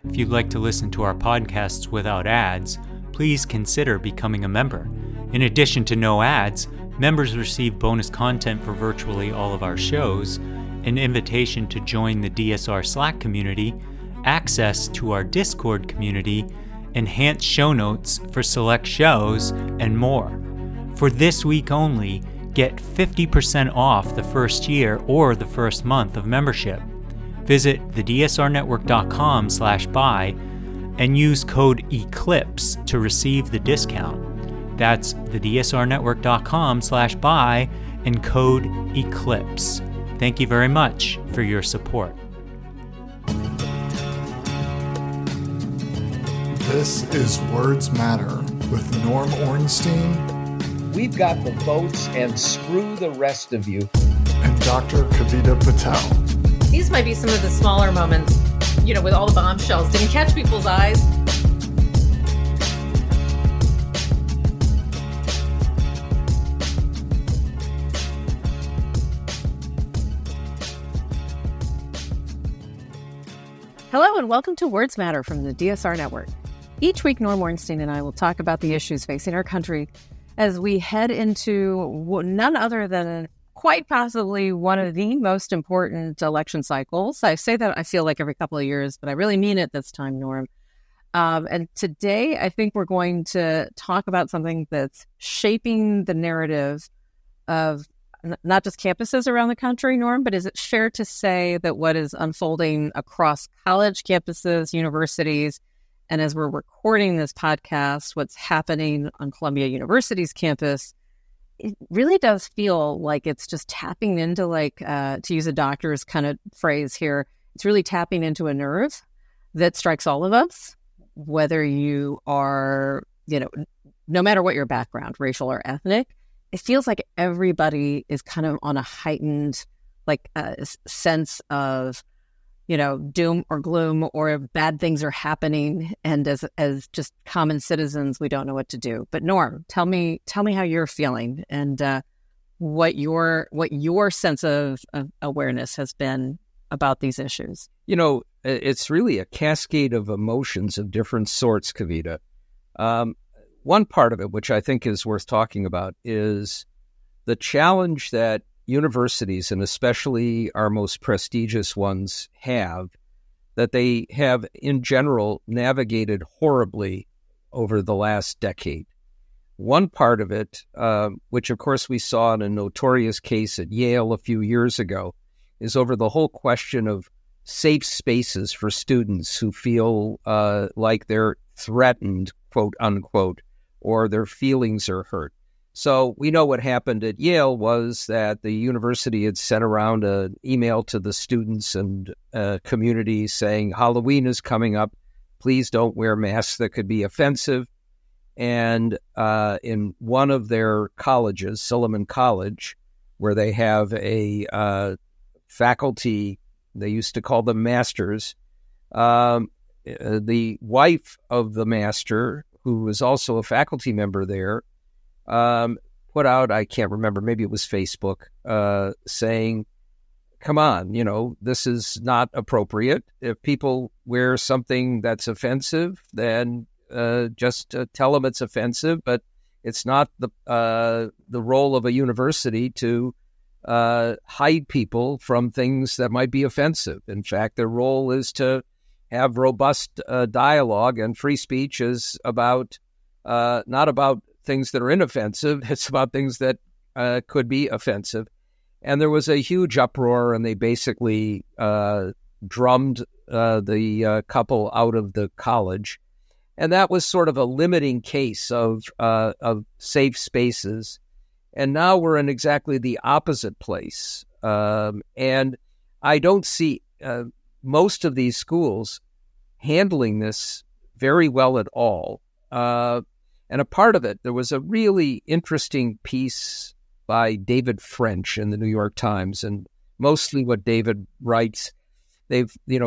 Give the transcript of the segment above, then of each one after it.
If you'd like to listen to our podcasts without ads, please consider becoming a member. In addition to no ads, members receive bonus content for virtually all of our shows, an invitation to join the DSR Slack community, access to our Discord community, enhanced show notes for select shows, and more. For this week only, get 50% off the first year or the first month of membership. Visit thedsrnetwork.com/buy and use code ECLIPSE to receive the discount. That's thedsrnetwork.com/buy and code ECLIPSE. Thank you very much for your support. This is Words Matter with Norm Ornstein. We've got the votes, and screw the rest of you. And Dr. Kavita Patel. These might be some of the smaller moments, with all the bombshells. Didn't catch people's eyes. Hello, and welcome to Words Matter from the DSR Network. Each week, Norm Ornstein and I will talk about the issues facing our country as we head into none other than quite possibly one of the most important election cycles. I say that I feel like every couple of years, but I really mean it this time, Norm. And today, I think we're going to talk about something that's shaping the narrative of not just campuses around the country, Norm, but is it fair to say that what is unfolding across college campuses, universities, and as we're recording this podcast, what's happening on Columbia University's campus, it really does feel like it's just tapping into, to use a doctor's kind of phrase here, it's really tapping into a nerve that strikes all of us, whether you are, no matter what your background, racial or ethnic. It feels like everybody is kind of on a heightened, sense of, doom or gloom, or bad things are happening, and as just common citizens, we don't know what to do. But Norm, tell me how you're feeling, and what your sense of awareness has been about these issues. It's really a cascade of emotions of different sorts, Kavita. One part of it, which I think is worth talking about, is the challenge that universities, and especially our most prestigious ones, that they have in general navigated horribly over the last decade. One part of it, which of course we saw in a notorious case at Yale a few years ago, is over the whole question of safe spaces for students who feel like they're threatened, quote unquote, or their feelings are hurt. So we know what happened at Yale was that the university had sent around an email to the students and community saying, Halloween is coming up. Please don't wear masks that could be offensive. And in one of their colleges, Silliman College, where they have a faculty, they used to call them masters, the wife of the master, who was also a faculty member there, put out, I can't remember, maybe it was Facebook, saying, come on, this is not appropriate. If people wear something that's offensive, then just tell them it's offensive, but it's not the role of a university to hide people from things that might be offensive. In fact, their role is to have robust dialogue, and free speech is about not about things that are inoffensive. It's about things that could be offensive. And there was a huge uproar, and they basically drummed the couple out of the college. And that was sort of a limiting case of safe spaces. And now we're in exactly the opposite place. And I don't see most of these schools handling this very well at all. And a part of it, there was a really interesting piece by David French in the New York Times, and mostly what David writes, I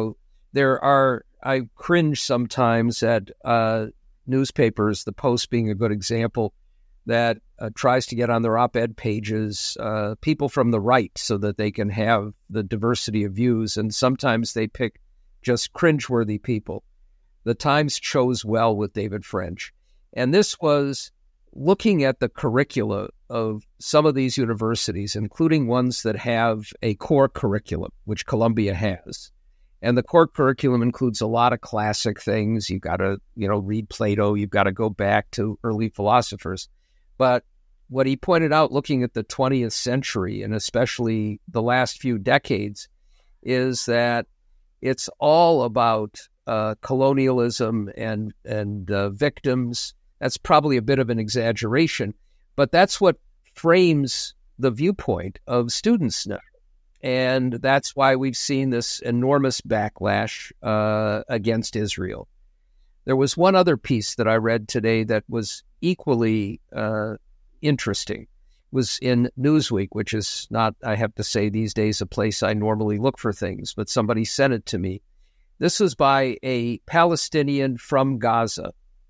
cringe sometimes at newspapers, the Post being a good example, that tries to get on their op-ed pages people from the right so that they can have the diversity of views, and sometimes they pick just cringeworthy people. the Times chose well with David French. And this was looking at the curricula of some of these universities, including ones that have a core curriculum, which Columbia has. And the core curriculum includes a lot of classic things. You've got to, read Plato. You've got to go back to early philosophers. But what he pointed out, looking at the 20th century, and especially the last few decades, is that it's all about colonialism and victims. That's probably a bit of an exaggeration, but that's what frames the viewpoint of students now. And that's why we've seen this enormous backlash against Israel. There was one other piece that I read today that was equally interesting. It was in Newsweek, which is not, I have to say, these days a place I normally look for things, but somebody sent it to me. This was by a Palestinian from Gaza,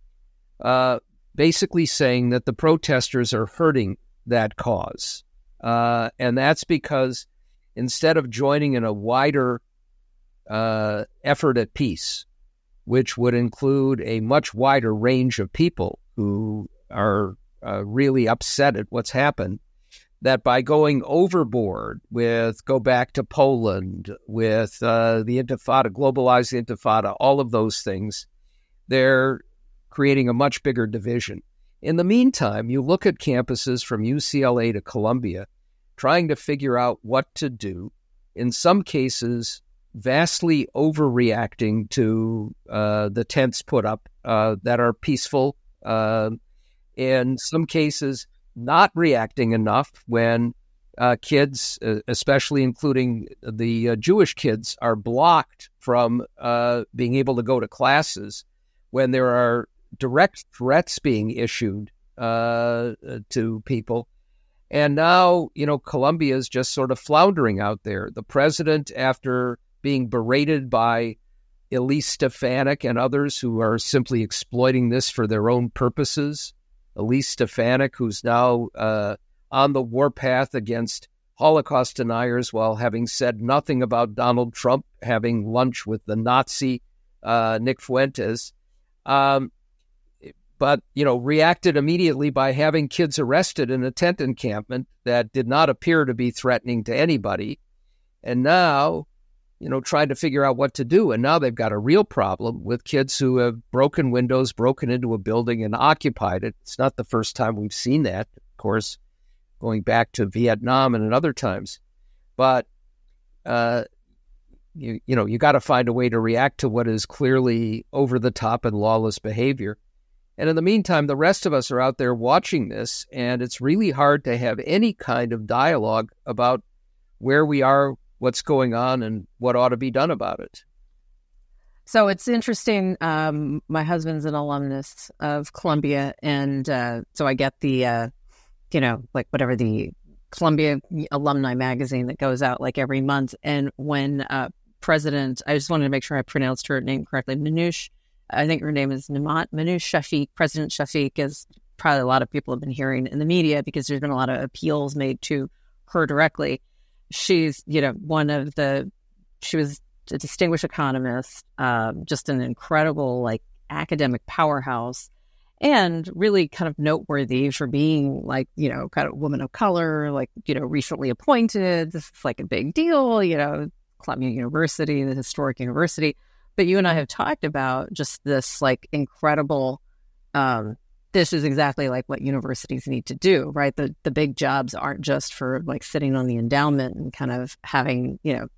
basically saying that the protesters are hurting that cause. And that's because instead of joining in a wider effort at peace, which would include a much wider range of people who are really upset at what's happened, that by going overboard with Go Back to Poland, with the Intifada, globalize the Intifada, all of those things, they're creating a much bigger division. In the meantime, you look at campuses from UCLA to Columbia, trying to figure out what to do, in some cases vastly overreacting to the tents put up that are peaceful, in some cases not reacting enough when kids, especially including the Jewish kids, are blocked from being able to go to classes when there are direct threats being issued to people. And now, Columbia is just sort of floundering out there. The president, after being berated by Elise Stefanik and others who are simply exploiting this for their own purposes, Elise Stefanik, who's now on the warpath against Holocaust deniers while having said nothing about Donald Trump having lunch with the Nazi Nick Fuentes, but reacted immediately by having kids arrested in a tent encampment that did not appear to be threatening to anybody. And now, trying to figure out what to do. And now they've got a real problem with kids who have broken windows, broken into a building and occupied it. It's not the first time we've seen that, of course, going back to Vietnam and at other times. But, you got to find a way to react to what is clearly over the top and lawless behavior. And in the meantime, the rest of us are out there watching this, and it's really hard to have any kind of dialogue about where we are, what's going on, and what ought to be done about it. So it's interesting. My husband's an alumnus of Columbia, and so I get the, whatever the Columbia alumni magazine that goes out like every month. And when President, I just wanted to make sure I pronounced her name correctly, Manoush, I think her name is Manoush Shafik. President Shafik, is probably a lot of people have been hearing in the media because there's been a lot of appeals made to her directly. She's, she was a distinguished economist, just an incredible, academic powerhouse, and really kind of noteworthy for being, kind of woman of color, recently appointed. This is a big deal, Columbia University, the historic university. But you and I have talked about just this, incredible, this is exactly what universities need to do, right? The big jobs aren't just for sitting on the endowment and kind of having,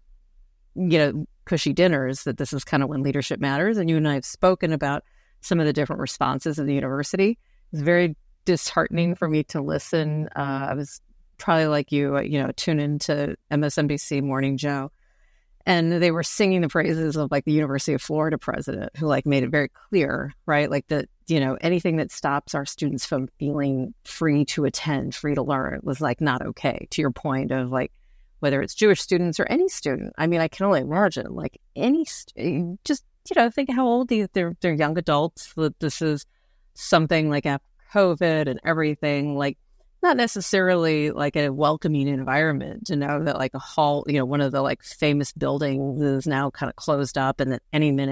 cushy dinners, that this is kind of when leadership matters. And you and I have spoken about some of the different responses of the university. It's very disheartening for me to listen. I was probably like you, tune into MSNBC Morning Joe. And they were singing the praises of the University of Florida president, who made it very clear, right? That, anything that stops our students from feeling free to attend, free to learn was not okay, to your point of whether it's Jewish students or any student. I mean, I can only imagine just, think how old they're young adults, that this is something after COVID and everything, not necessarily a welcoming environment to know that a hall, one of the famous buildings is now kind of closed up, and that any minute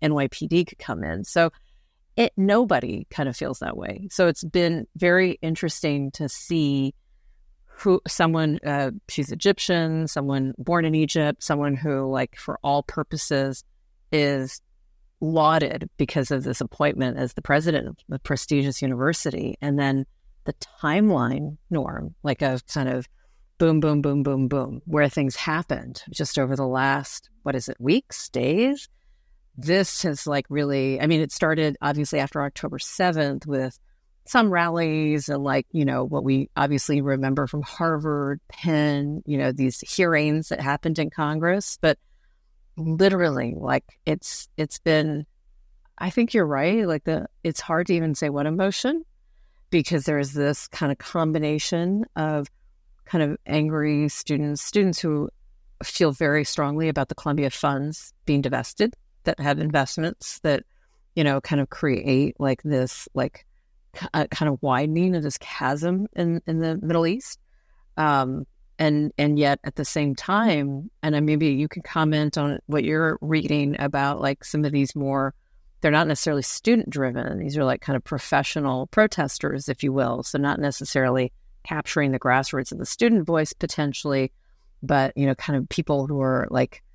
NYPD could come in. So nobody kind of feels that way. So it's been very interesting to see someone, she's Egyptian, someone born in Egypt, someone who, like, for all purposes is lauded because of this appointment as the president of a prestigious university. And then the timeline, Norm, like a kind of boom, boom, boom, boom, boom, where things happened just over the last, weeks, days? This has really, it started obviously after October 7th with some rallies and what we obviously remember from Harvard, Penn, these hearings that happened in Congress. But literally, it's been, I think you're right. It's hard to even say what emotion, because there's this kind of combination of kind of angry students who feel very strongly about the Columbia funds being divested, that have investments that, kind of create this, kind of widening of this chasm in the Middle East. And yet at the same time, and maybe you can comment on what you're reading about, some of these more, they're not necessarily student driven. These are kind of professional protesters, if you will. So not necessarily capturing the grassroots of the student voice potentially, but, kind of people who are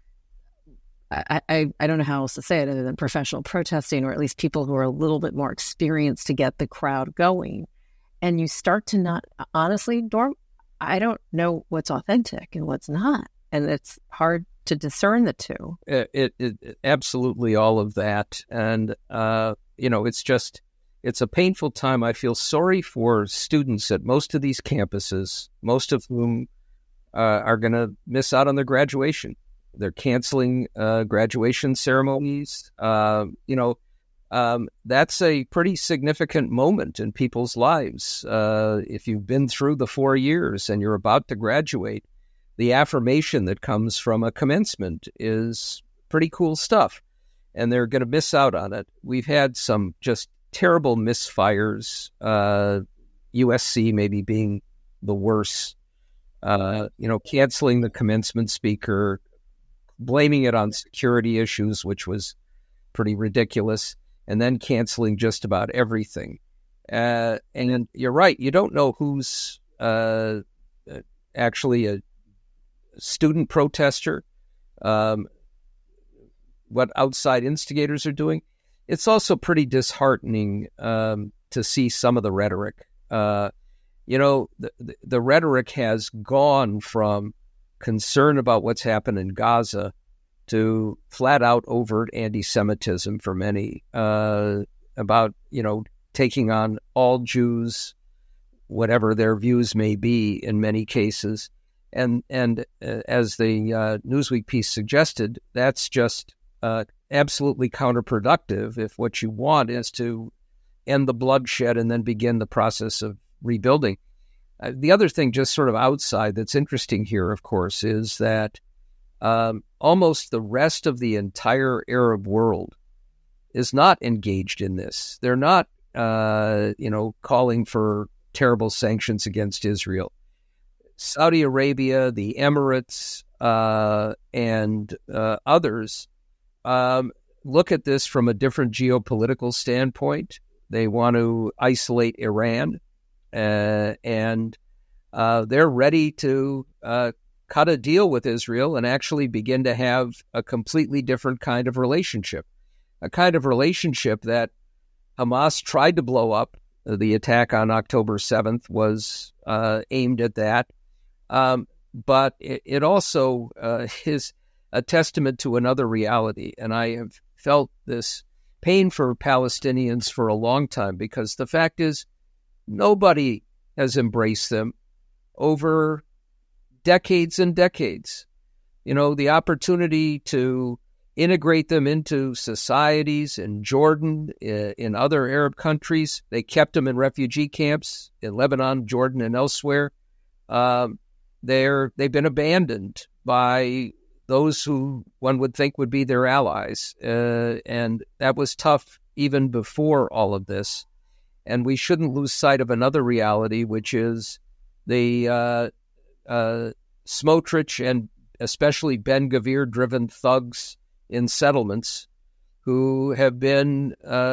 I don't know how else to say it other than professional protesting, or at least people who are a little bit more experienced to get the crowd going. And you start to not, honestly, Norm, I don't know what's authentic and what's not. And it's hard to discern the two. It absolutely all of that. And, it's a painful time. I feel sorry for students at most of these campuses, most of whom are going to miss out on their graduation. They're canceling graduation ceremonies. That's a pretty significant moment in people's lives. If you've been through the 4 years and you're about to graduate, the affirmation that comes from a commencement is pretty cool stuff, and they're going to miss out on it. We've had some just terrible misfires, USC maybe being the worst, canceling the commencement speaker, blaming it on security issues, which was pretty ridiculous, and then canceling just about everything. And you're right, you don't know who's actually a student protester, what outside instigators are doing. It's also pretty disheartening to see some of the rhetoric. The rhetoric has gone from concern about what's happened in Gaza to flat out overt anti-Semitism for many, about, taking on all Jews, whatever their views may be in many cases. And as the Newsweek piece suggested, that's just absolutely counterproductive if what you want is to end the bloodshed and then begin the process of rebuilding. The other thing, just sort of outside, that's interesting here, of course, is that almost the rest of the entire Arab world is not engaged in this. They're not, calling for terrible sanctions against Israel. Saudi Arabia, the Emirates, and others look at this from a different geopolitical standpoint. They want to isolate Iran. And they're ready to cut a deal with Israel and actually begin to have a completely different kind of relationship, a kind of relationship that Hamas tried to blow up. The attack on October 7th was aimed at that. But it also is a testament to another reality. And I have felt this pain for Palestinians for a long time, because the fact is, nobody has embraced them over decades and decades. The opportunity to integrate them into societies in Jordan, in other Arab countries. They kept them in refugee camps in Lebanon, Jordan, and elsewhere. They've been abandoned by those who one would think would be their allies. And that was tough even before all of this. And we shouldn't lose sight of another reality, which is the Smotrich and especially Ben Gvir-driven thugs in settlements who have been,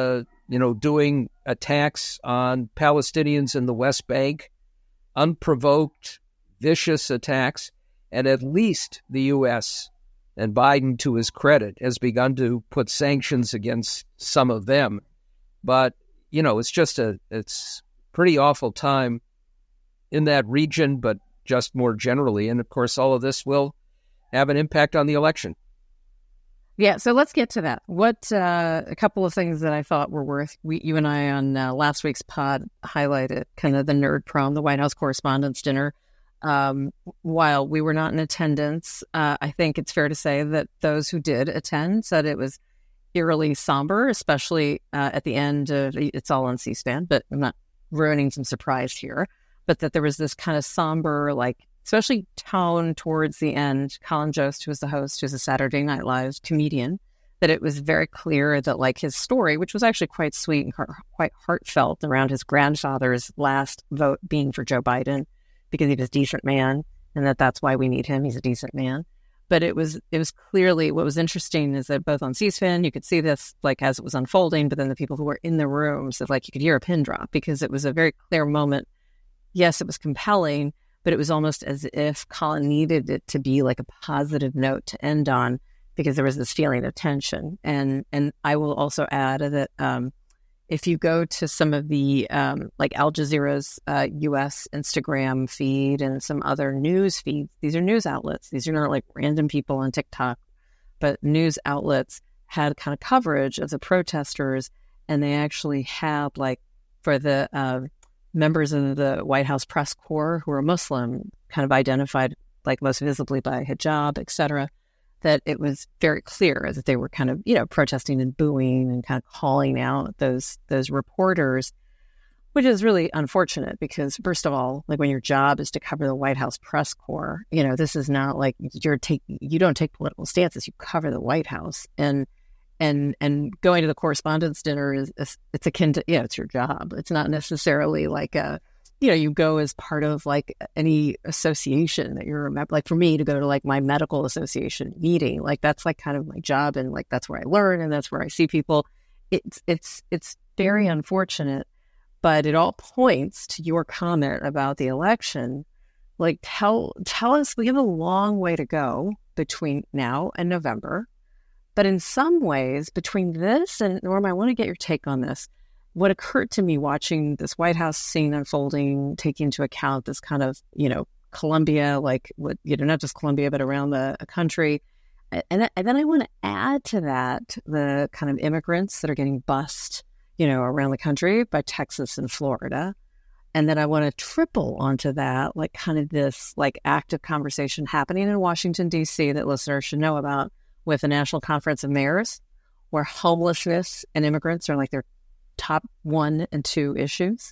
doing attacks on Palestinians in the West Bank, unprovoked, vicious attacks, and at least the U.S., and Biden, to his credit, has begun to put sanctions against some of them. But, it's pretty awful time in that region, but just more generally. And, of course, all of this will have an impact on the election. Yeah, so let's get to that. What a couple of things that I thought were worth, you and I on last week's pod highlighted kind of the nerd prom, the White House Correspondents' Dinner. While we were not in attendance, I think it's fair to say that those who did attend said it was eerily somber, especially at the end of, it's all on C-SPAN, but I'm not ruining some surprise here, but that there was this kind of somber, especially tone towards the end. Colin Jost, who was the host, who's a Saturday Night Live comedian, that it was very clear that his story, which was actually quite sweet and quite heartfelt around his grandfather's last vote being for Joe Biden because he was a decent man and that's why we need him. He's a decent man. But it was clearly, what was interesting is that both on C-SPAN, you could see this as it was unfolding, but then the people who were in the rooms, you could hear a pin drop because it was a very clear moment. Yes, it was compelling, but it was almost as if Colin needed it to be a positive note to end on because there was this feeling of tension. And I will also add that if you go to some of the, Al Jazeera's U.S. Instagram feed and some other news feeds, these are news outlets. These are not random people on TikTok, but news outlets had kind of coverage of the protesters, and they actually had, for the members of the White House press corps who are Muslim, kind of identified most visibly by hijab, et cetera, that it was very clear that they were kind of, protesting and booing and kind of calling out those reporters, which is really unfortunate because, first of all, when your job is to cover the White House press corps, this is not you don't take political stances, you cover the White House. And going to the correspondents' dinner it's akin to, it's your job. It's not necessarily you go as part of any association that you're a member. For me to go to my medical association meeting, that's kind of my job, and that's where I learn and that's where I see people. It's very unfortunate, but it all points to your comment about the election. Tell us, we have a long way to go between now and November. But in some ways, between this and, Norm, I want to get your take on this. What occurred to me watching this White House scene unfolding, taking into account this kind of, Colombia, not just Colombia, but around the country. And then I want to add to that the kind of immigrants that are getting bussed, around the country by Texas and Florida. And then I want to triple onto that, kind of this, active conversation happening in Washington, D.C. that listeners should know about with the National Conference of Mayors, where homelessness and immigrants are their top 1 and 2 issues.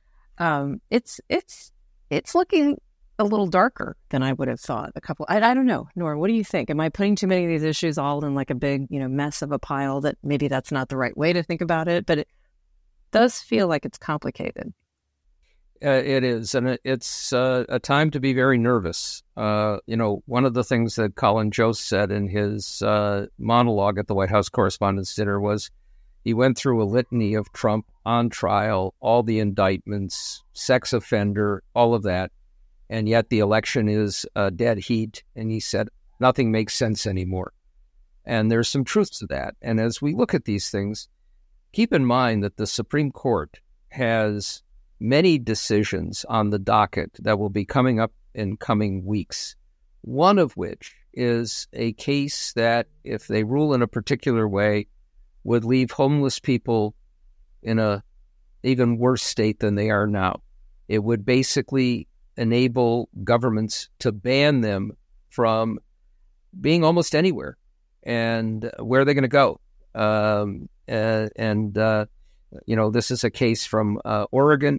It's looking a little darker than I would have thought. I don't know. Nora, what do you think? Am I putting too many of these issues all in a big, mess of a pile that maybe that's not the right way to think about it? But it does feel like it's complicated. It is, and it's a time to be very nervous. One of the things that Colin Jost said in his monologue at the White House Correspondents' Dinner was he went through a litany of Trump on trial, all the indictments, sex offender, all of that, and yet the election is dead heat, and he said nothing makes sense anymore. And there's some truth to that. And as we look at these things, keep in mind that the Supreme Court has many decisions on the docket that will be coming up in coming weeks, one of which is a case that, if they rule in a particular way, would leave homeless people in a even worse state than they are now. It would basically enable governments to ban them from being almost anywhere. And where are they going to go? This is a case from Oregon.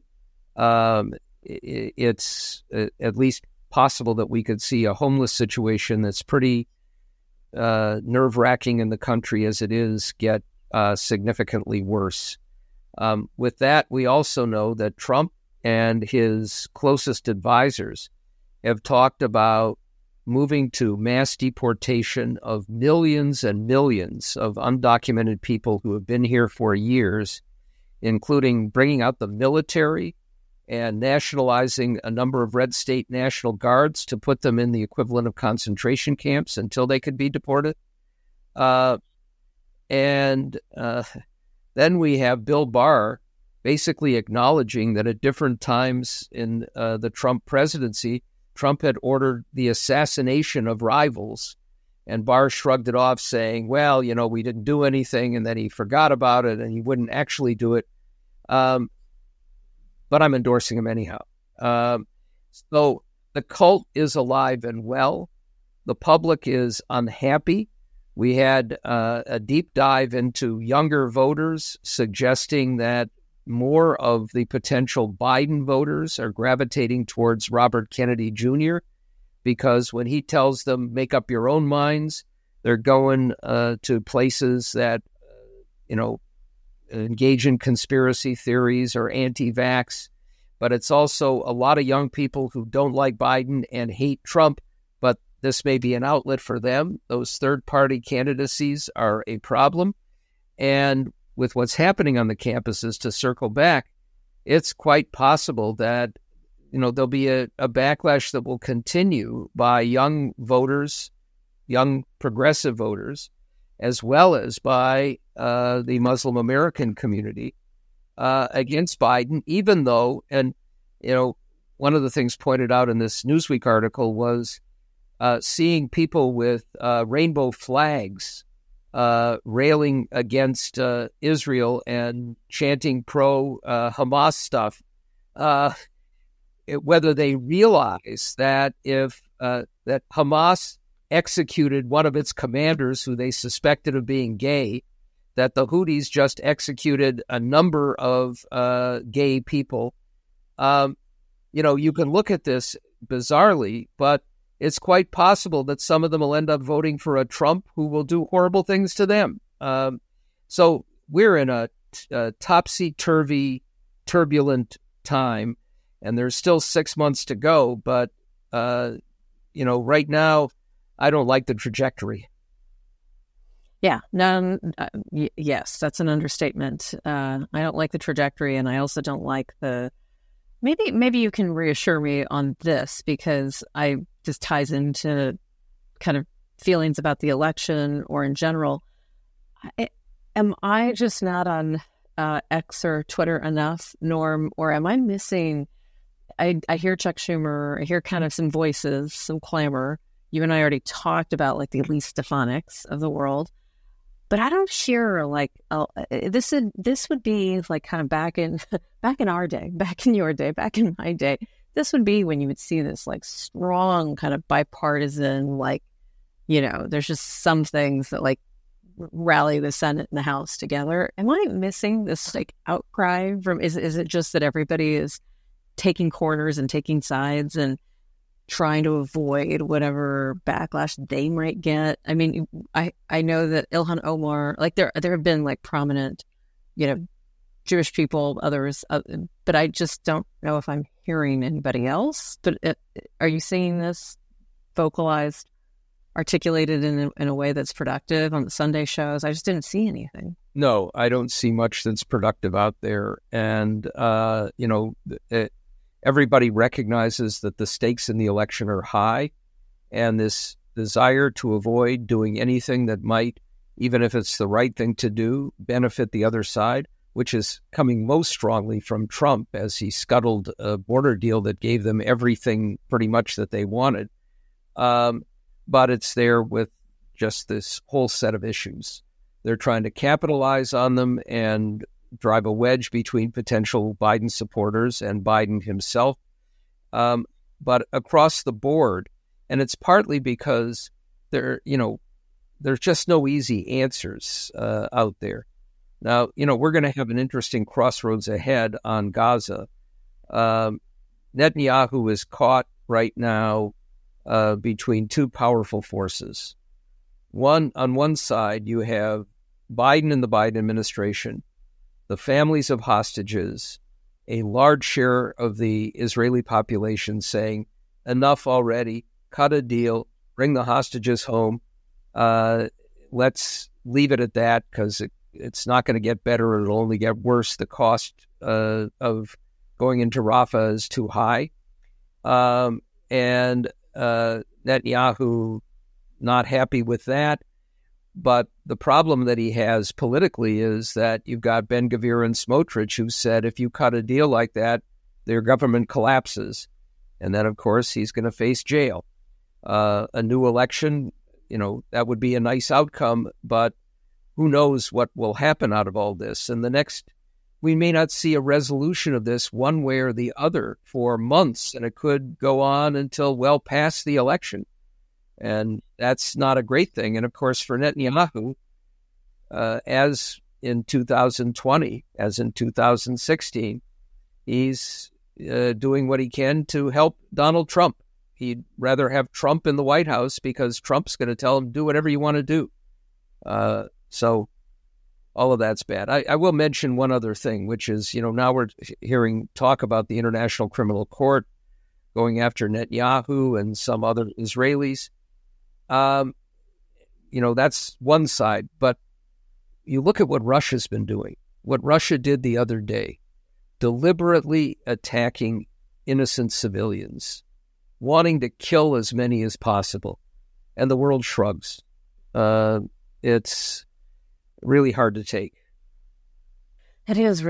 It's at least possible that we could see a homeless situation that's pretty nerve-wracking in the country as it is get significantly worse. With that, we also know that Trump and his closest advisors have talked about moving to mass deportation of millions and millions of undocumented people who have been here for years, including bringing out the military and nationalizing a number of red state National Guards to put them in the equivalent of concentration camps until they could be deported. And then we have Bill Barr basically acknowledging that at different times in the Trump presidency, Trump had ordered the assassination of rivals, and Barr shrugged it off, saying, well, we didn't do anything, and then he forgot about it, and he wouldn't actually do it. But I'm endorsing him anyhow. So the cult is alive and well. The public is unhappy. We had a deep dive into younger voters, suggesting that more of the potential Biden voters are gravitating towards Robert Kennedy Jr. because when he tells them, make up your own minds, they're going to places that, engage in conspiracy theories or anti-vax. But it's also a lot of young people who don't like Biden and hate Trump, but this may be an outlet for them. Those third-party candidacies are a problem. And with what's happening on the campuses, to circle back, it's quite possible that, there'll be a backlash that will continue by young voters, young progressive voters, as well as by the Muslim American community against Biden, even though, and, one of the things pointed out in this Newsweek article was seeing people with rainbow flags railing against Israel and chanting pro-Hamas stuff, whether they realize that if that Hamas executed one of its commanders who they suspected of being gay, that the Houthis just executed a number of gay people. You can look at this bizarrely, but it's quite possible that some of them will end up voting for a Trump who will do horrible things to them. So we're in a topsy-turvy, turbulent time, and there's still 6 months to go. But, right now, I don't like the trajectory. Yeah, yes, that's an understatement. I don't like the trajectory, and I also don't like the... Maybe you can reassure me on this, because this ties into kind of feelings about the election or in general. Am I just not on X or Twitter enough, Norm, or am I missing? I hear Chuck Schumer, I hear kind of some voices, some clamor. You and I already talked about like the Elise Stefanik's of the world, but I don't hear like this would be like kind of back in our day, back in your day, back in my day. This would be when you would see this like strong kind of bipartisan, like, there's just some things that like rally the Senate and the House together. Am I missing this like outcry from, is it just that everybody is taking corners and taking sides and trying to avoid whatever backlash they might get? I mean, I know that Ilhan Omar, like there have been like prominent, Jewish people, others, but I just don't know if I'm hearing anybody else. But are you seeing this vocalized, articulated in a way that's productive on the Sunday shows? I just didn't see anything. No, I don't see much that's productive out there. And, everybody recognizes that the stakes in the election are high, and this desire to avoid doing anything that might, even if it's the right thing to do, benefit the other side, which is coming most strongly from Trump as he scuttled a border deal that gave them everything pretty much that they wanted. But it's there with just this whole set of issues. They're trying to capitalize on them and drive a wedge between potential Biden supporters and Biden himself. But across the board, and it's partly because there's just no easy answers out there. Now, we're going to have an interesting crossroads ahead on Gaza. Netanyahu is caught right now between two powerful forces. On one side, you have Biden and the Biden administration, the families of hostages, a large share of the Israeli population saying, enough already, cut a deal, bring the hostages home. Let's leave it at that because it's not going to get better. It'll only get worse. The cost of going into Rafah is too high. And Netanyahu not happy with that. But the problem that he has politically is that you've got Ben-Gvir and Smotrich who said if you cut a deal like that, their government collapses. And then, of course, he's going to face jail. A new election, that would be a nice outcome, but who knows what will happen out of all this. And we may not see a resolution of this one way or the other for months, and it could go on until well past the election. And that's not a great thing. And of course, for Netanyahu, as in 2020, as in 2016, he's doing what he can to help Donald Trump. He'd rather have Trump in the White House because Trump's going to tell him, do whatever you want to do. So all of that's bad. I will mention one other thing, which is, now we're hearing talk about the International Criminal Court going after Netanyahu and some other Israelis. That's one side. But you look at what Russia's been doing, what Russia did the other day, deliberately attacking innocent civilians, wanting to kill as many as possible. And the world shrugs. It's really hard to take. It is.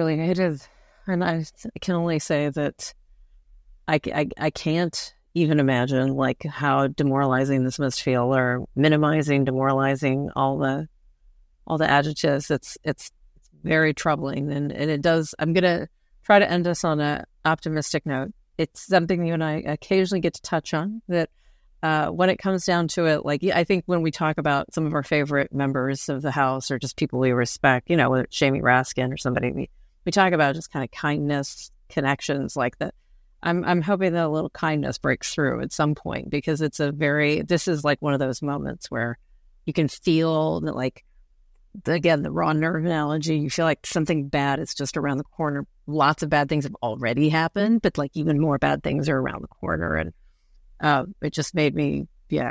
And I can only say that I can't even imagine how demoralizing this must feel, or minimizing, demoralizing, all the adjectives. It's very troubling. And it does. I'm going to try to end us on an optimistic note. It's something you and I occasionally get to touch on, that when it comes down to it, I think when we talk about some of our favorite members of the House or just people we respect, whether it's Jamie Raskin or somebody, we talk about just kind of kindness, connections like that. I'm hoping that a little kindness breaks through at some point, because this is one of those moments where you can feel that, again, the raw nerve analogy, you feel like something bad is just around the corner. Lots of bad things have already happened, but even more bad things are around the corner. And it just made me,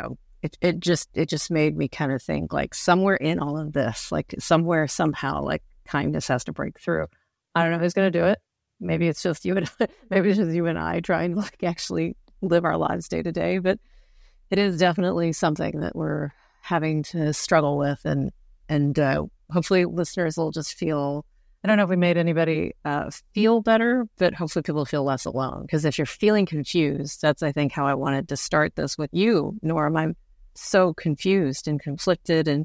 it just made me kind of think somewhere in all of this, somewhere, somehow, kindness has to break through. I don't know who's going to do it. Maybe it's just you and I trying to actually live our lives day to day, but it is definitely something that we're having to struggle with, and hopefully listeners will just feel, I don't know if we made anybody feel better, but hopefully people feel less alone. Because if you're feeling confused, that's, I think, how I wanted to start this with you, Norm. I'm so confused and conflicted, and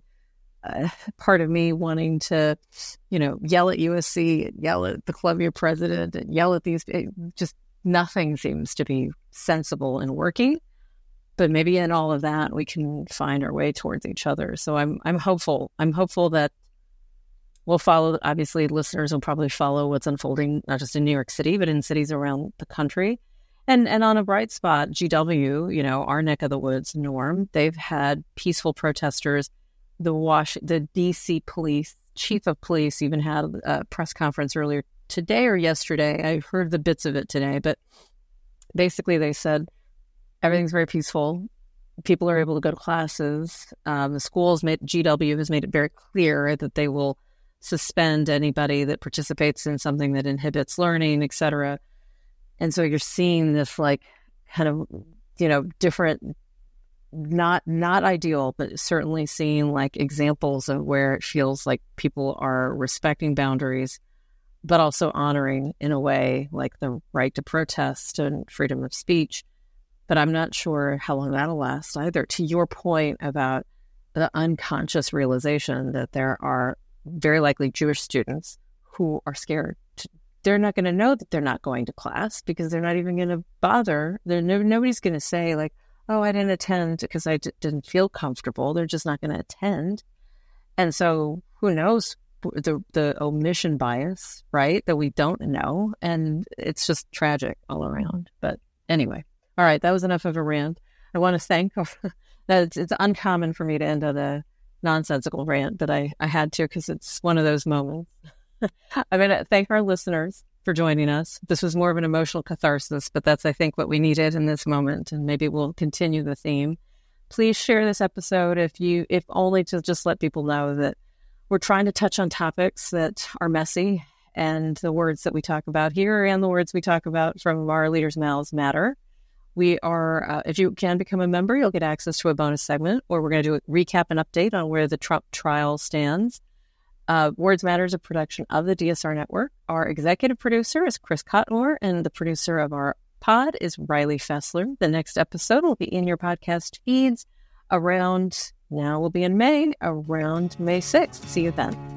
part of me wanting to, yell at USC, yell at the Columbia president, and yell at these, just nothing seems to be sensible and working. But maybe in all of that, we can find our way towards each other. So I'm hopeful. I'm hopeful that we'll follow. Obviously, listeners will probably follow what's unfolding, not just in New York City, but in cities around the country. And on a bright spot, GW, our neck of the woods, Norm, they've had peaceful protesters. The D.C. police, chief of police, even had a press conference earlier today or yesterday. I heard the bits of it today, but basically they said everything's very peaceful. People are able to go to classes. The GW has made it very clear that they will suspend anybody that participates in something that inhibits learning, et cetera. And so you're seeing this kind of, different, not ideal, but certainly seeing examples of where it feels like people are respecting boundaries, but also honoring in a way the right to protest and freedom of speech. But I'm not sure how long that'll last either. To your point about the unconscious realization that there are very likely Jewish students who are scared. They're not going to know that they're not going to class because they're not even going to bother. Nobody's going to say oh, I didn't attend because I didn't feel comfortable. They're just not going to attend. And so who knows the omission bias, right, that we don't know. And it's just tragic all around. But anyway, all right, that was enough of a rant. I want to thank that it's uncommon for me to end on a nonsensical rant, but I had to because it's one of those moments. I'm going to thank our listeners for joining us. This was more of an emotional catharsis, but that's, I think, what we needed in this moment, and maybe we'll continue the theme. please share this episode if only to just let people know that we're trying to touch on topics that are messy, and the words that we talk about here and the words we talk about from our leaders' mouths matter. We are, if you can become a member, you'll get access to a bonus segment where we're going to do a recap and update on where the Trump trial stands. Words Matter is a production of the DSR Network. Our executive producer is Chris Cotmore, and the producer of our pod is Riley Fessler. The next episode will be in your podcast feeds around, now we'll be in May, around May 6th. See you then.